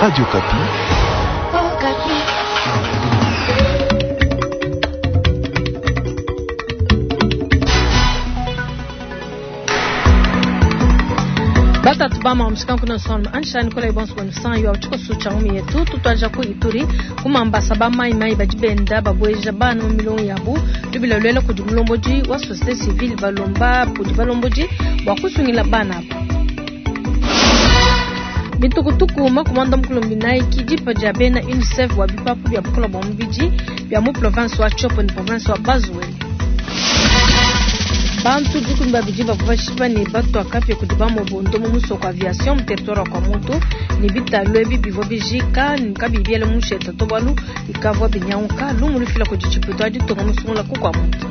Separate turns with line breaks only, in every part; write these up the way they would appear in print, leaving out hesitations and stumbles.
Radio Kapi.
Kapi. Bata tubama msikan kuna sonma ansha Nikola ibonso kwa nusan yu awchiko suchangumi yetu tutwaja ku Ituri kumambasa ba mai bajibenda babweja bana milongo yabu tubila lwela kujumulomboji wa société civile balomba kujibalomboji wakusungila bana bitukutuku makumanda mkulumbinai kijipa jabena UNICEF wa bipapu bya bukola bombiji bya mu province wa Chopo ni province wa Bazuele. Bantu dukumba bijiba kuvashipa ni batu akapi kujibamo bondo mumuso kwa aviation mteritora kwa mutu ni bita lwebi bivo bijika nikabi biele mushe tatobalu ikavwa binyaunka lumulifila kujichiputo ajitonga musumula kukwa mutu.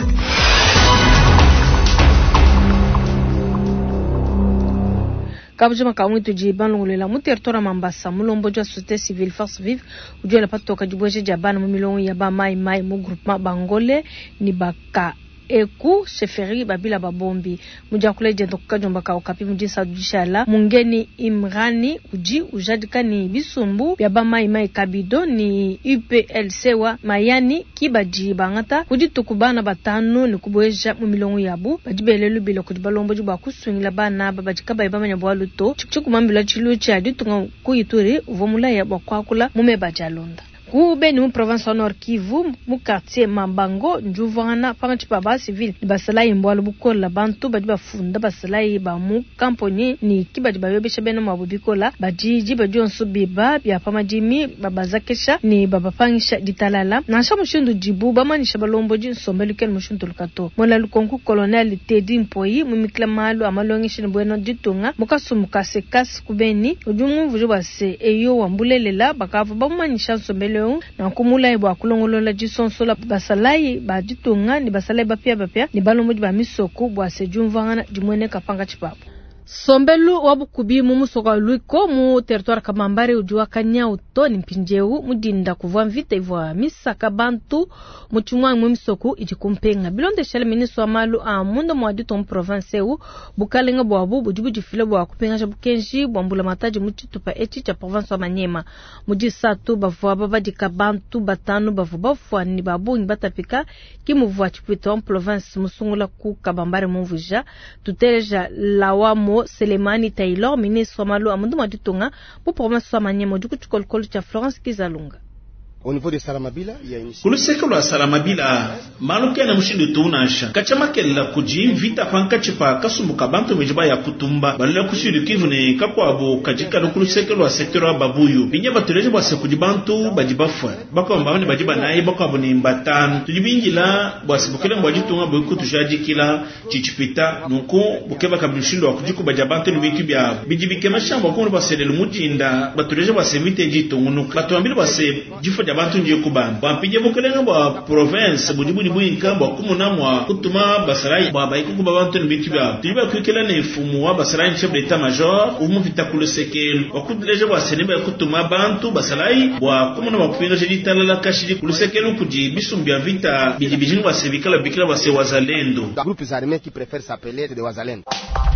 Kabujima kaumwitu jibanu ngulela muteritora mambasa mulombojo wa société civile force vive ujuela pato kajibweje jabana mumilongo ya ba mai mu groupement bangole ni baka eku sheferi babila babombi mujakule jendo kajomba ka okapi mudisa dushala mungeni Imrani uji ujadika ni bisumbu bya mai kabido ni UPLC wa mayani kibaji bangata kujitukubana batanu ni kubweja mu milongo yabu bajibelelu bilo kujibalombo juba kusungila bana babajika bayibamanya bwaluto chukuchuku mambila chilucha ditunga ku Ituri uvomula ya bakwakula mume bajalonda Kube ni mu province wa Nord Kivu mu quartier Mambango njuvana pangachi baba civil basalai mbwalu bukola bantu bajiba funda basalai ba mu kamponi ni kibajiba yobesha beno mabubikola bajiji bajonso biba bya pamajimi babazakesha ni babapangisha ditalala nasha mushundu jibu bamanisha balomboji nsombeluken mushundu lukato mona lukonku colonel Teddy Mpoyi mu miklamalu amalongisha ni bweno ditunga mukasumuka sekas kubeni ujumu vujubase eyo wambulelela bakavu bamanisha nsombeluken na kumula ibwa kulongolola jisonsola basalai bajitunga ni basalai bapia ni balomboji ba misoko bwa sejumvana jimwene kapanga chipapo Sombelu wabukubi mumusoka luiko mu territoire kamambare ujua kanya uto ni mpinjeu mudinda kuvwa mvita ivwa misaka bantu muchumwa mwimisoko ijikumpenga bilonde shale ministro amalu amundo mwadito mu province u bukalenga bwabu bujibu jifile bwa kupenga jabukenji bwambula mataji muchitupa echi cha province wa Manyema mujisatu bavwa babajika bantu batanu bavwa ni babu batapika kimuvwa chipwito mu province musungula ku kabambare mvuja tuteleja lawamo Selemani Taylor ministre Malu amundu maditunga pour province wa Manyema dukuchukolkolo cha Florence Kizalunga.
Au niveau de Salamabila, il y a une
kuluseka lwa Salamabila maluke na mushindu tunasha kachama kella kuji vita pankachipa kasumbuka bantu mejiba ya kutumba balila kushidu Kivu ne kakwabo kajika kuluseka lwa secteur wa Babuyu binya batuleje bwa sekuji bantu bajibafwa bako mbabane bajiba naye bako abone mbatanu tujibingila bwa sebukele mwajitunga boyiko tujadikila chichipita nuko bukeba kabilushindo wa kujiku bajabantu nibitu bya bijibike mashamba ko basedelu mujinda batuleje bwa semite jitungu batuambile bwa se jifo abantu nje kubana bampije bukelenga bwa province budibu bwinka bwa kumunamwa kutuma basarai bwa bayikuba abantu nibitibya tiba kwikela ne fumu wa basarai chef d'état major umuvita kulesekelo wakudileje bwa seneba kutuma abantu basarai bwa kumunamwa kupinga jitalala kashiri kulesekelo kuji bisumbya vita bijibijini bwa serikala bikila bwa wazalendo
groupes armés qui préfèrent s'appeler des wazalendo.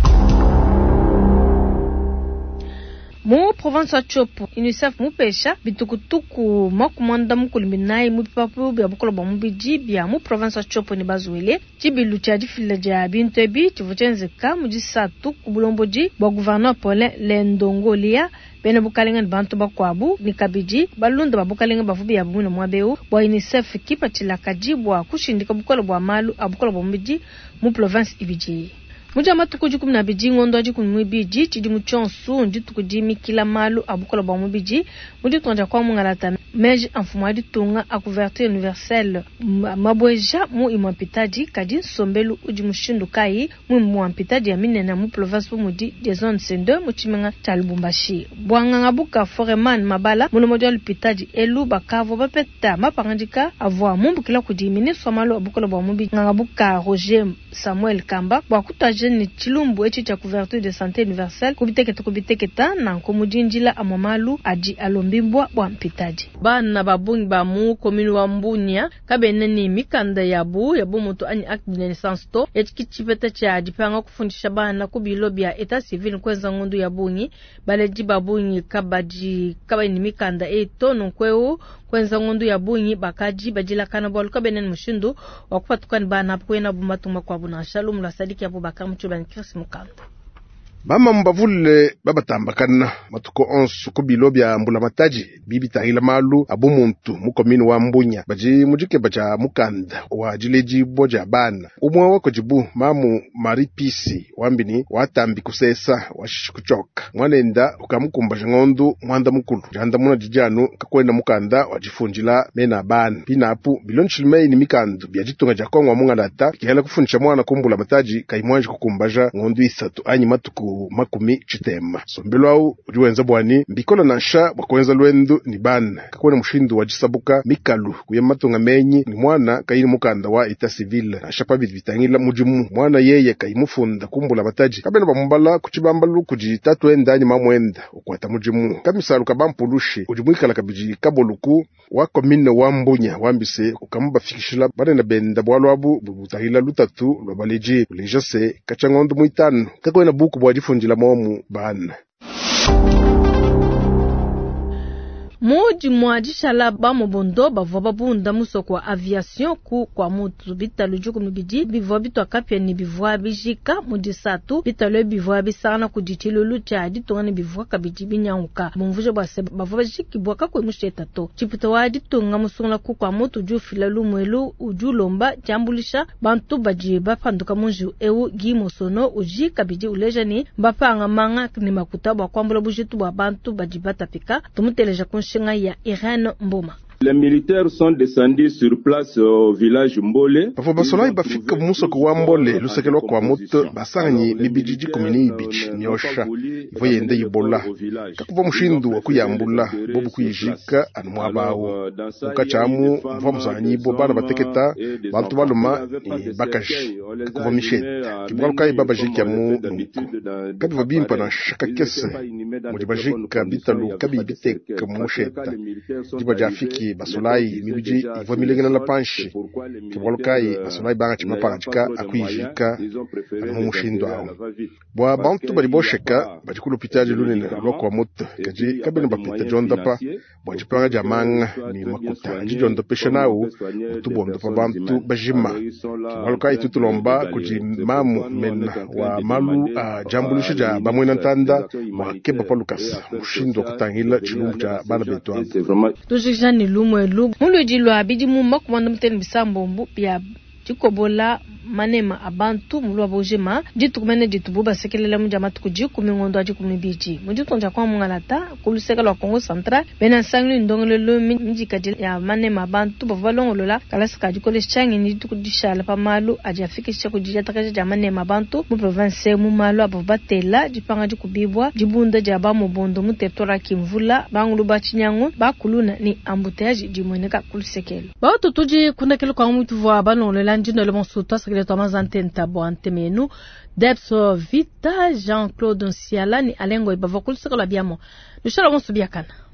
Mu province wa Chopo UNICEF mu pesha bitukutuku makumanda mkulimbinai mu pipapu bya bukola ba mubiji bya mu province wa Chopo ni Bazuele chibilu cha difila ja bintebi chivuchenzeka mu jisatu kubulomboji bwa gouverneur Paulin Lendongolia bene bukalenga bantu bakwabu ni kabiji balunda babukalenga bavubi ya bumuna mwabeu bwa UNICEF kipa chilakaji bwa kushindika bukola bwa malu abukola ba mubiji mu province ibiji Muja matuku jukum na biji ngondo aji kumwibiji chidi muchonsu njituku jimi kila malu abukola ba mwibiji muji tuanja kwa mungalata meji anfumadi tunga a couverture universelle mabweja mu imwampitaji kaji sombelu uji mushindu kai mu imwampitaji ya minena mu province mudi de zone sende muchimenga talubumbashi bwanga ngabuka foreman mabala muno moja lupitaji elu bakavo bapeta mapangandika avwa mumbu kila kujimini somalu abukola ba mwibiji ngabuka Roger Samuel Kamba bwa kutaje ni chilumbu echi cha couverture de santé universelle kubiteketa na nkomujinjila amamalu aji alombimbwa bwa mpitaji bana babungi ba mu komini wa Mbunya kabene ni mikanda yabu mutu ani acte de naissance to ekichipeta cha dipanga kufundisha bana kubilo bya eta civil kwenza ngundu ya bunyi baleji babunyi kabani mikanda eto nkweu kwenza ngundu ya bunyi bakaji bajila kana bolu kabene mushindu wakupatukani bana kwena bumatuma kwa buna Shalom la Sadiki Abubakar Mchubani Chris Mukanda.
Mama mbavule babatambakana matuko 11 kubilo bya Mbulamataji bibi tahila malu abu muntu mukomini wa Mbunya baji mujike baja mukanda wa jileji boja bana umwe wako jibu mamu maripisi wambini watambi kusesa washikuchoka mwanenda ukamukumba ngondu mwanda mukulu janda muna jijanu kakwenda mukanda wajifunjila mena bana pinapu bilonchilmei ni mikandu byajitunga jakongwa mungalata kihela kufunisha mwana kumbulamattaji kaimwanje kukumbaja ngondu 3 anyi matuku makumi chitema sombelo au ujuwenza bwani mbikola nansha bakwenza lwendo ni bana kakwena mushindu wajisabuka mikalu kuya matunga menyi ni mwana kaini mukanda wa eta civil ashapa bitangila mujimu mwana yeye kaimufunda kumbula bataji kabena bamumbala kuchibambalu kujitatu endanye mamwenda ukwata mujimu kamisalu kabampulushi ujimwikala kabiji kaboluku wa komine wa Mbunya wambise ukamuba fikishila bana na benda bwalwabu butahila lutatu lwabaleji ulejase kachangondo muitano kakwena buku bwajifunjila momu bana
Moji mwajishala ba mobondo bavwa bunda musoko wa aviation ku kwa mutu bitalo juku mibiji bivwa bitu akapia ni bivwa bijika mudisatu bitalo bivwa bisana kuditilo lucha ditongani bivwa kabiji binyanguka mumvuje bwase bavwa bijiki bwaka kwe mushetato chiputa wa ditonga musungla ku kwa mutu jufila lumwelu ujulomba jambulisha bantu baji bapanduka munju ewu gimosono uji kabiji ulejani bapanga manga ni makuta bwa kwambula bujitu bwa bantu baji batapika tumuteleja ya Irene Mboma.
Les militaires sont descendus sur place au village Mbole.
Bafo basolai bafika musoko wa Mbole lusekelo kwa moto basanyi mibijiji komini bichi nyosha ivoyende yibola kakuva mushindu wa kuyambula bobu kuyijika anumwa bawo ukachamu mva musanyi bo bana bateketa bantu baluma bakaji kakuva misheta kibwalukai babajika mu nuko kabiva bimpa na shaka kese mujibajika bitalu kabi biteka musheta jibajafiki basolai mibiji ivo milengena la panshi kibwalukai basolai banga chimapanga chika akuyijika mu mushindu awo bwa bantu balibosheka bajikulu pitaje lunene loko wa moto kaji kabene bapita jondapa bwajipanga jamanga ni makuta jijondo peshanao utubondo pa bantu bajima kibwalukai tutulomba kujimamu mena wa malu jambulisha ja bamwena ntanda mwakeba palukasa mushindu kutangila chilumbu cha bana betu hapo
tujijani lumwelu mulujilwa bidi mumba kumanda mteni bisambombu pia chikobola manema abantu mulwa bojema jitumene jitububa sekelela mujama tukuji kumingondo aji kumibiji mujitonja kwa mungalata kuluseka lwa Kongo Central bena sanglu ndongolelo minjikaje ya manema abantu bavalongolola kalasika jikole changi ni tukudishala pamalu aji afikisha kujija takaje ja manema abantu mu province mu malu ababatela jipanga jikubibwa jibunda jaba mu bondo mu territoire kimvula bangulu bachinyango bakuluna ni embouteillage jimweneka kulusekelo ba tutuji kunakelo kwa mutu vwa balongolola njino le monsuta Thomas Antenta Boantemenu Debso Vita Jean-Claude Nsiala ni alengo ibavokulu sekala biamo. Nushala monsu biakana.